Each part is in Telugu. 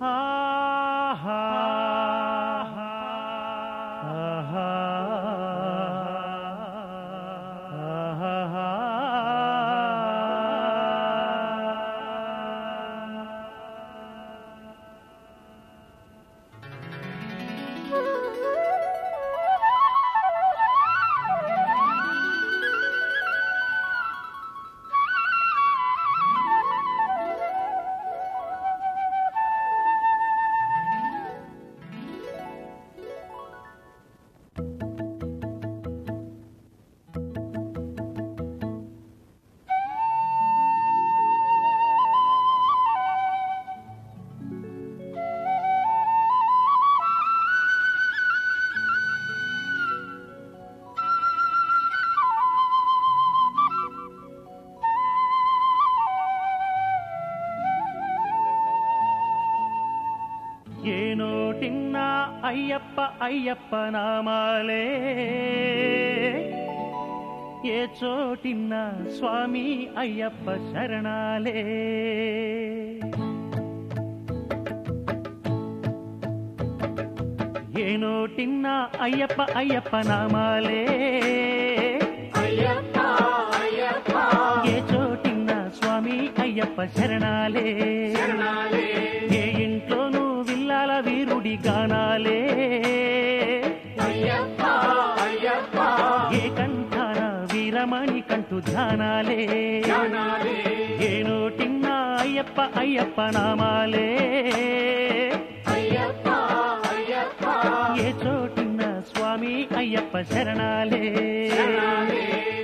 ఏ నోటిన్నా అయ్యప్ప అయ్యప్ప నామాలే, ఏ చోటిన్నా స్వామి అయ్యప్ప శరణాలే. ఏ నోటిన్నా అయ్యప్ప అయ్యప్ప నామాలే, అయ్యప్ప అయ్యప్ప ఏ చోటిన్నా స్వామి అయ్యప్ప శరణాలే. శరణాలే ఏ ఇంట్లోనూ విల్లాల వీరుడి గానాలే, అయ్యప్ప అయ్యప్ప ఏ కంఠాన వీరమణి కంటూ ధ్యానాలే. శరణాలే ఏ నోటిన్నా అయ్యప్ప అయ్యప్ప నామాలే, అయ్యప్ప అయ్యప్ప ఏ చోటిన్నా స్వామి అయ్యప్ప శరణాలే. శరణాలే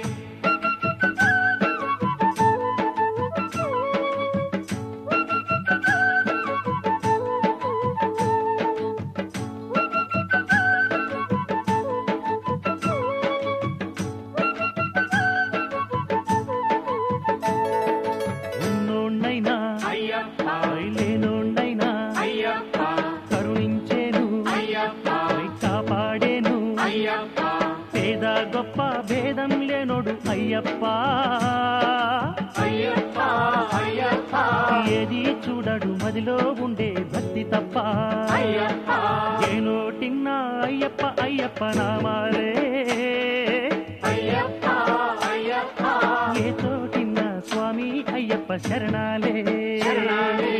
ఉన్నోణ్ణైనా అయ్యప్ప లేనోణ్ణైనా అయ్యప్ప కరుణించేను, అయ్యప్ప కాపాడేను. అయ్యప్ప పేద గొప్ప భేదం లేనోడు అయ్యప్ప. అయ్యప్ప అయ్యప్ప ఏది చూడడు మదిలో ఉండే భక్తి తప్ప. అయ్యప్ప ఏ నోటిన్నా అయ్యప్ప అయ్యప్ప నామాలే, అయ్యప్ప అయ్యప్ప ఏ చోటిన్నా స్వామి అయ్యప్ప శరణాలే. శరణాలే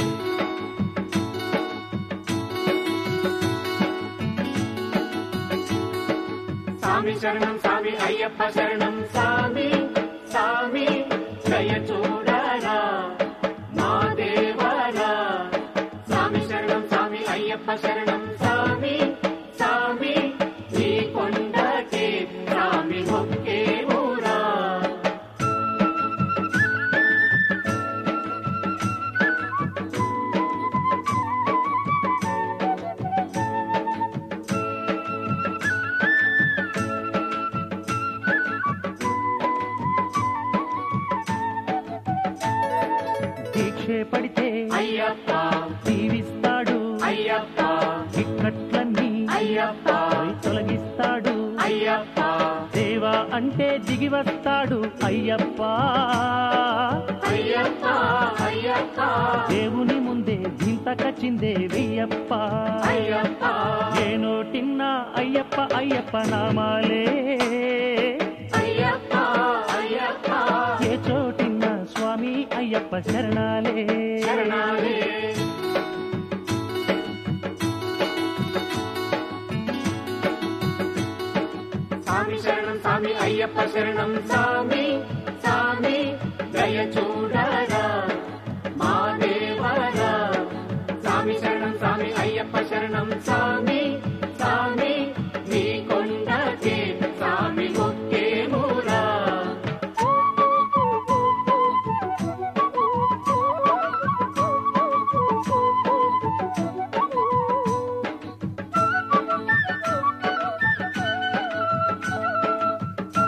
స్వామి శరణం స్వామి అయ్యప్ప శరణం స్వామి స్వామి దయ చూడరా మా దేవరా. స్వామి శరణం స్వామి అయ్యప్ప శరణం స్వామి స్వామి నీ కొండకే స్వామి మొక్కే ఊరా. దీక్షే పడితే అయ్యప్ప దీవిస్తాడు, అయ్యప్ప ఇక్కట్లన్నీ అయ్యప్ప తొలగిస్తాడు. అయ్యప్ప దేవా అంటే దిగి వస్తాడు అయ్యప్ప. అయ్యప్ప అయ్యప్ప దేవుని ముందే దింతకచిందే వెయ్యప్ప. అయ్యప్ప ఏ నోటిన్నా అయ్యప్ప అయ్యప్ప నామాలే, అయ్యప్ప అయ్యప్ప ఏ చోటిన్నా స్వామి అయ్యప్ప శరణాలే. శరణాలే స్వామి శరణం స్వామి అయ్యప్ప శరణం స్వామి స్వామి దయ చూడరా మా దేవరా. స్వామి శరణం స్వామి అయ్యప్ప శరణం స్వామి స్వామి నీ కొండకే స్వామి మొక్కే మూరా.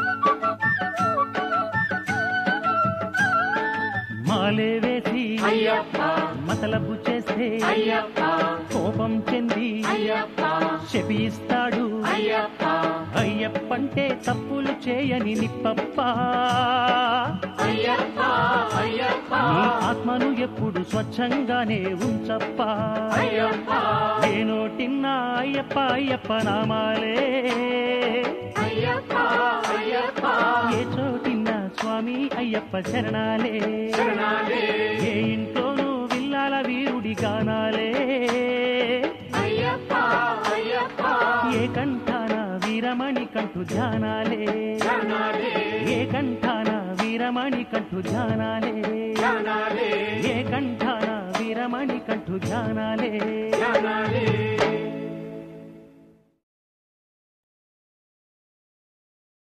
మాలే వేసి అయ్యప్ప అయ్యప్ప మతలబు చేస్తే అయ్యప్ప కోపం చెంది అయ్యప్ప శపిస్తాడు అయ్యప్ప అయ్యప్పంటే తప్పులు చేయని నిప్పప్ప అయ్యప్ప అయ్యప్ప నీ ఆత్మను ఎప్పుడు స్వచ్ఛంగానే ఉంచప్ప అయ్యప్ప ఏ నోటిన్నా అయ్యప్ప అయ్యప్ప నామాలే అయ్యప్ప అయ్యప్ప ఏ చోటిన్నా స్వామి అయ్యప్ప శరణాలే శరణాలే ఏ ఇంట్లోనూ విల్లాల వీరుడి గానాలే అయ్యప్ప అయ్యప్ప ఏ కంఠాన వీరమణి కంఠు ధ్యానాలే శరణాలే ఏ కంఠాన వీరమణి కంఠు ధ్యానాలే శరణాలే ఏ కంఠాన వీరమణి కంఠు ధ్యానాలే శరణాలే